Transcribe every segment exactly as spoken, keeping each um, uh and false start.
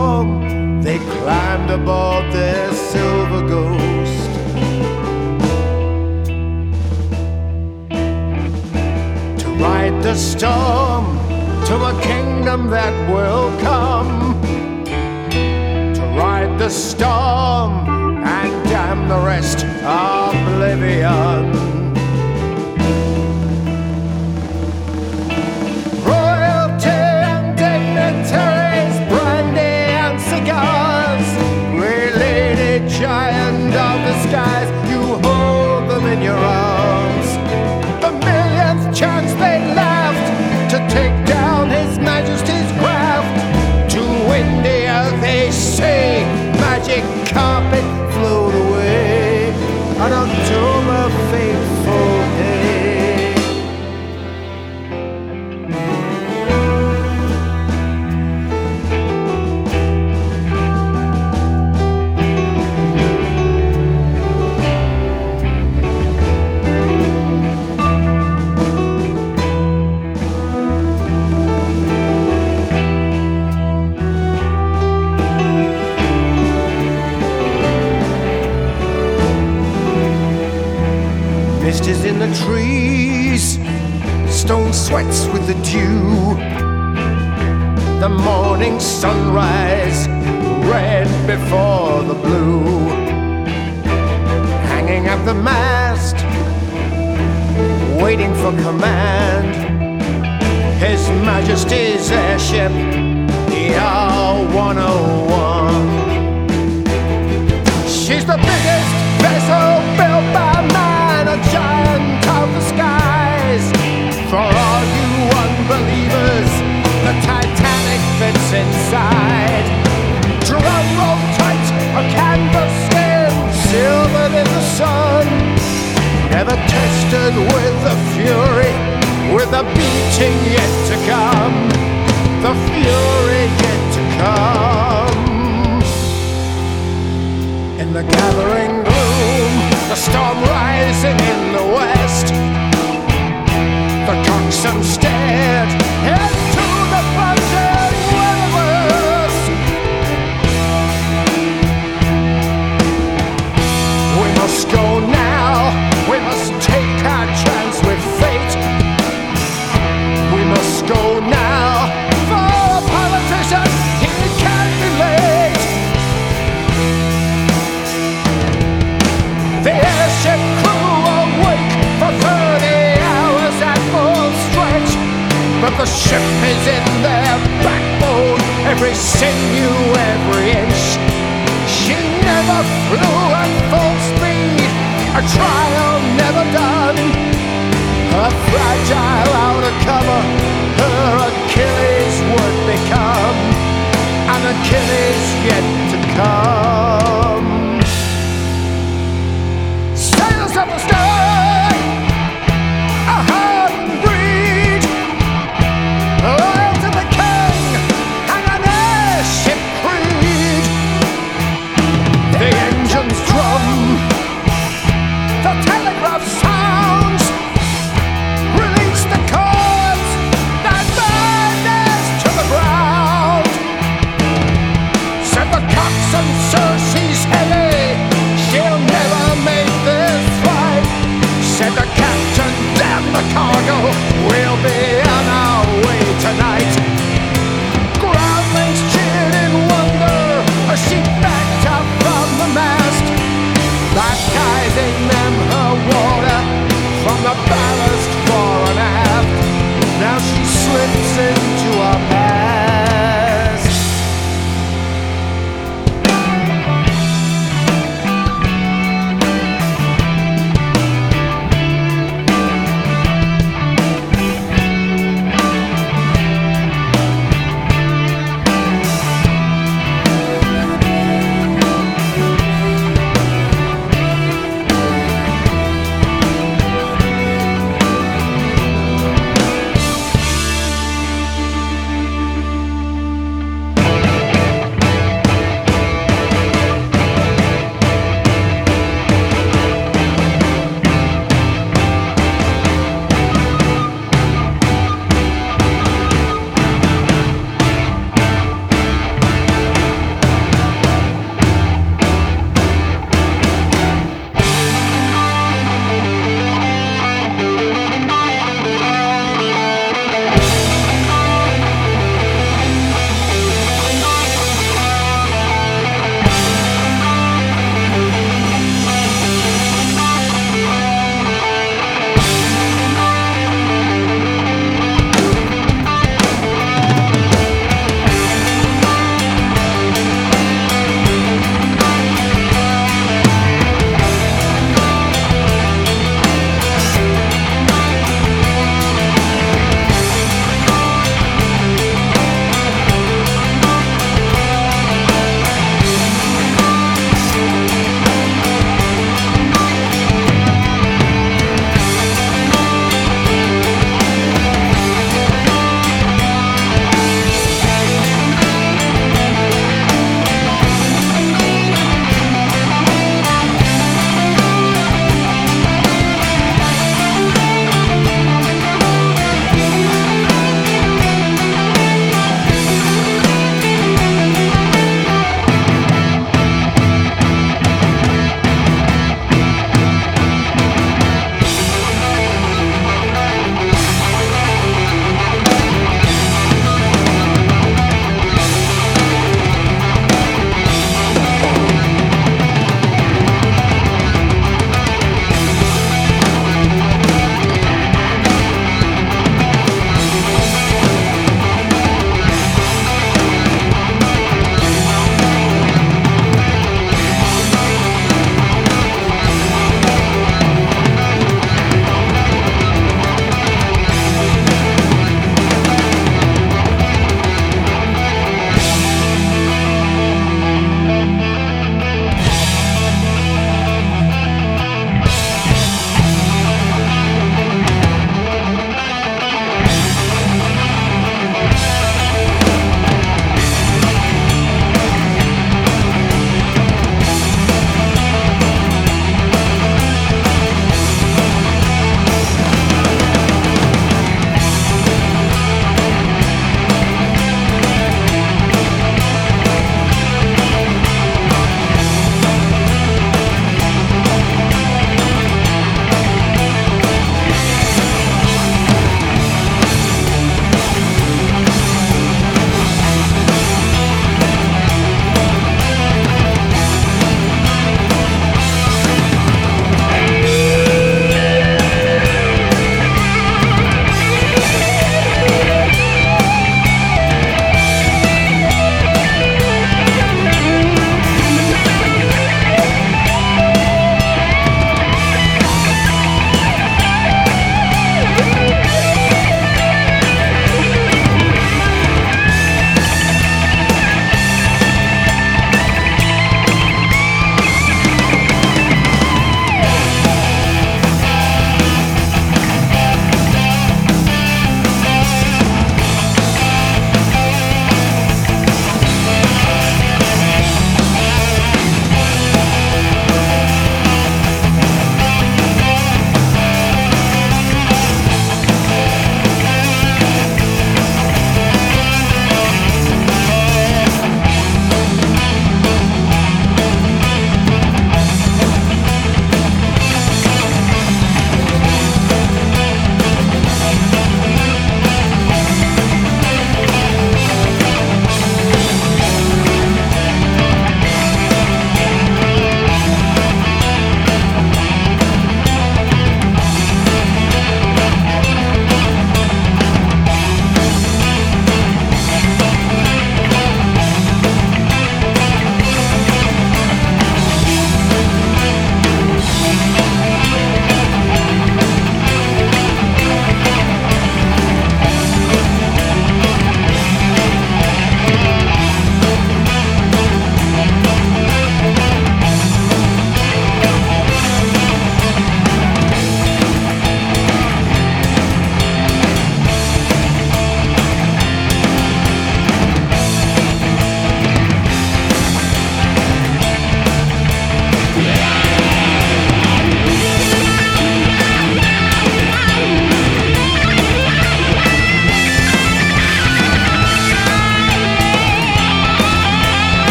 storm, they climbed aboard their silver ghost. To ride the storm to a kingdom that will come. To ride the storm and damn the rest oblivion. Giant of the skies, you hold them in your arms. The millionth chance they left to take down His Majesty's craft. To India they say, magic carpet float away on October fateful day. Mist is in the trees, stone sweats with the dew. The morning sunrise, red before the blue. Hanging at the mast, waiting for command. His Majesty's airship, E R one oh one. She's the biggest vessel built by man, a giant of the skies. For all you unbelievers, the Titanic fits inside. Drum roll tight, a canvas skin, silvered in the sun. Never tested with the fury, with the beating yet to come. The fury yet to come. In the gathering gloom, the storm rising in the west. The coxswain stared into the plunging weather-west. We must go now, we must take our chance with fate. We must go now, for a politician, he can't be late. The airship crew awake for thirty hours at full stretch. But the ship is in their backbone, every sinew, every inch. She never flew at full speed, a trial never done. Her fragile outer cover, her Achilles would become an Achilles yet to come. Sailors of the sky, a heart and breed, loyal to the king and an airship creed. The engines drum, the telegraph sounds, release the cords that bind us to the ground. Set the coxswain, sir,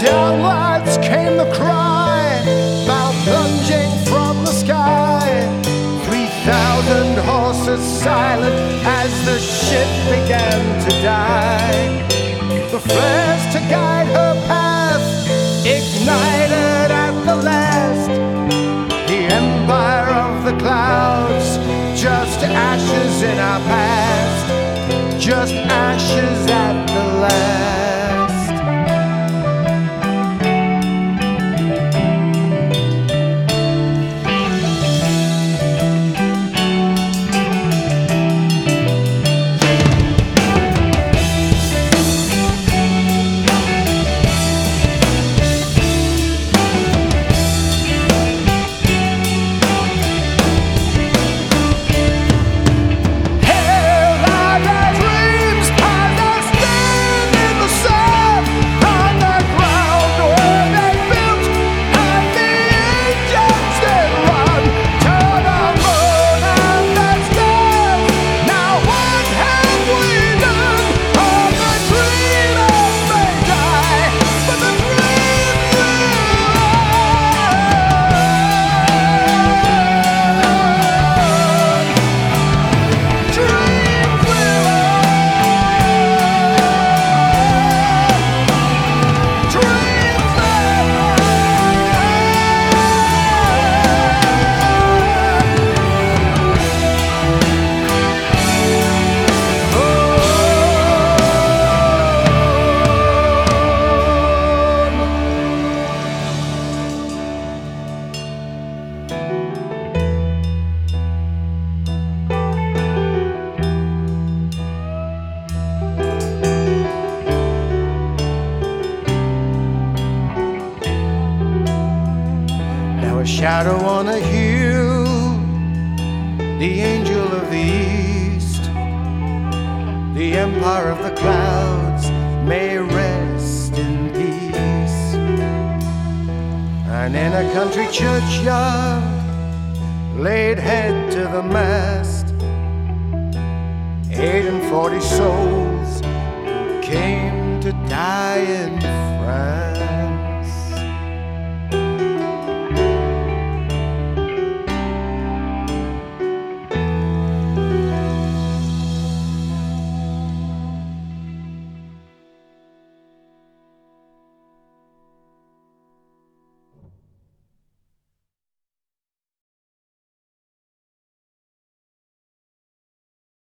Downwards came the cry, bow plunging from the sky. Three thousand horses silent as the ship began to die. The flares to guide her path ignited at the last. The empire of the clouds, just ashes in our past, just ashes at the last. A shadow on a hill, the angel of the east, the empire of the clouds may rest in peace. And in a country churchyard, laid head to the mast, eight and forty souls came to die in France.